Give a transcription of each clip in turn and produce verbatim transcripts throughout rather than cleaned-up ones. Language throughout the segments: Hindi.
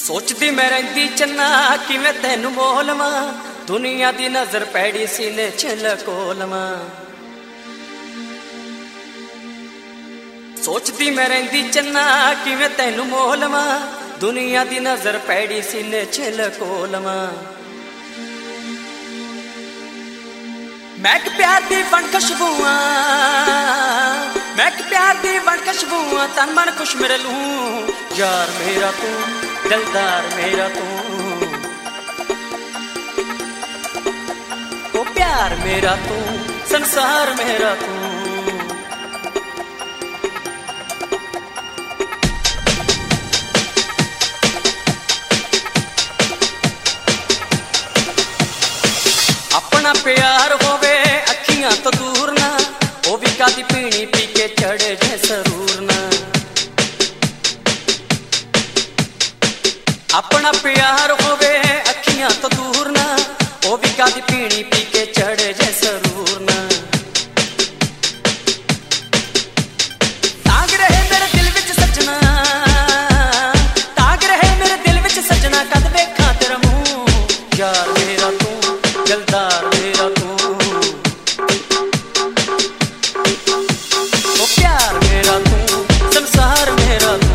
सोचदी मैं रहिंदी चन्ना किवें तैनूं मोलवां, दुनिया दी नजर पैड़ी सीने च लकोलवां। सोचदी मैं रहिंदी चन्ना किवें तैनूं मोलवां, दुनिया दी नजर पैड़ी सीने च लकोलवां। महक प्यार दी बन खुशबूआं, महक प्यार दी बन खुशबूआं, तन मन खुश मेरे लूं। यार मेरा तू, दिलदार मेरा तू, ओ प्यार मेरा तू, संसार मेरा तू। अपना प्यार होवे अखियां तो दूर ना, ओ भी कादी पीनी पी के चढ़े जे सरूर ना। अपना प्यार होवे अखियां तो दूर ना, ओ भी कादी पीनी पी के चढ़े जे सरूर ना। ताग रहे मेरे दिल विच सजना, ताग रहे मेरे दिल विच सजना, कद वेखां तेरा मुंह। यार मेरा तू, दिलदार मेरा तू, ओ प्यार मेरा तू, संसार मेरा तू।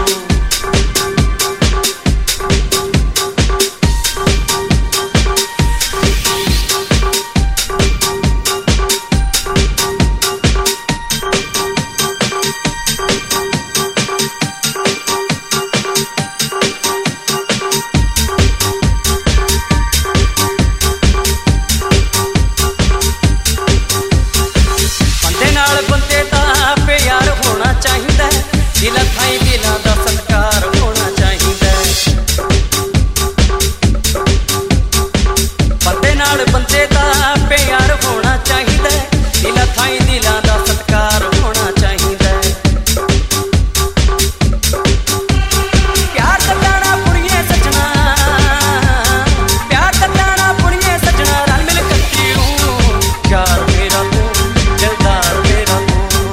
बंदे दा प्यार होना चाहिदा, दिलां थाई दिलां दा सत्कार होना चाहिदा। बंदे नाल बंदे दा प्यार होना चाहिदा, दिलां थाई दिलां दा सत्कार होना चाहिदा। प्यार कटाना पुड़िए सजना, प्यार कटाना पुड़िए सजना, रल मिल कट्टी रूं। यार मेरा तू, दिलदार मेरा तू,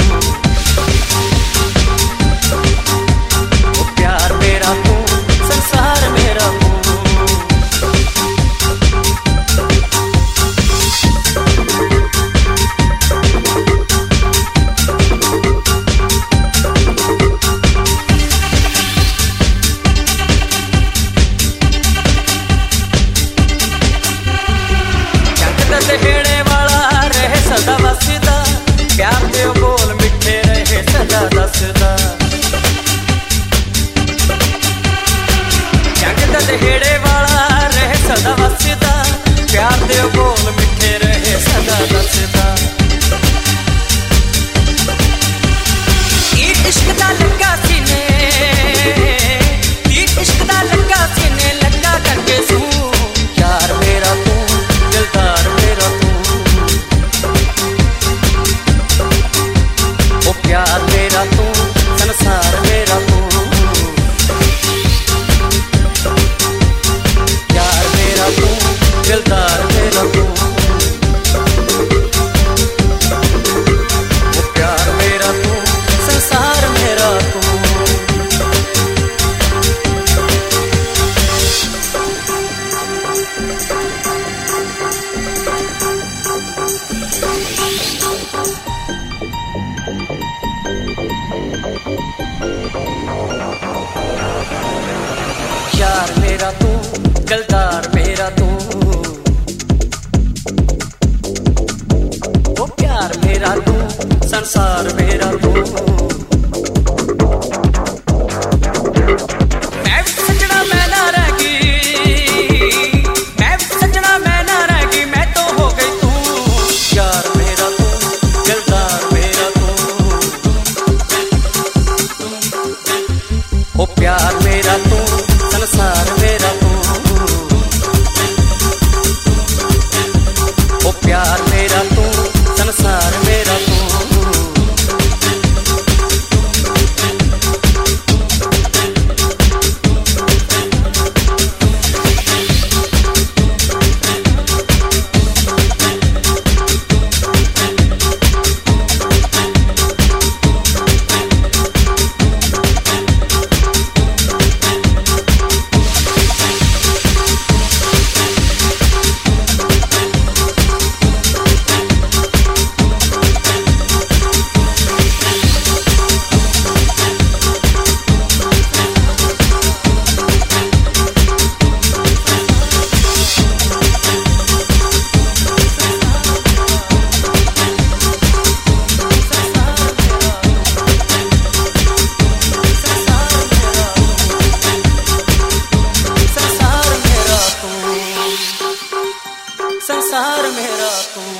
ओ प्यार मेरा तू, संसार मेरा तू। जग दा दहेड़े वाला रहे सदा वसदा, प्यार दे बोल मिठे रहे सदा दसदा। जग दा दहेड़े वाला रहे सदा वसदा, प्यार दे बोल मिठे रहे सदा दसदा। ई इश्क दा लगा सीने, ई इश्क दा लगा सीने, लगा करके सू। यार मेरा तू, दिलदार मेरा तू, ओ प्यार मेरा तू, संसार मेरा तू। यार मेरा तू, दिलदार मेरा तू, ओ प्यार मेरा तू, संसार मेरा तू। यार मेरा तू, दिलदार मेरा तू, ओ प्यार मेरा तू, संसार मेरा तू। मैं भी सजना मैं ना रह गई, मैं भी सजना मैं ना रह गई, मैं तो हो गई तू। यार मेरा तू, दिलदार मेरा तू, ओ प्यार मेरा तू, संसार मेरा तू, ओ प्यार मेरा तू, संसार मेरा तू। यार मेरा तू।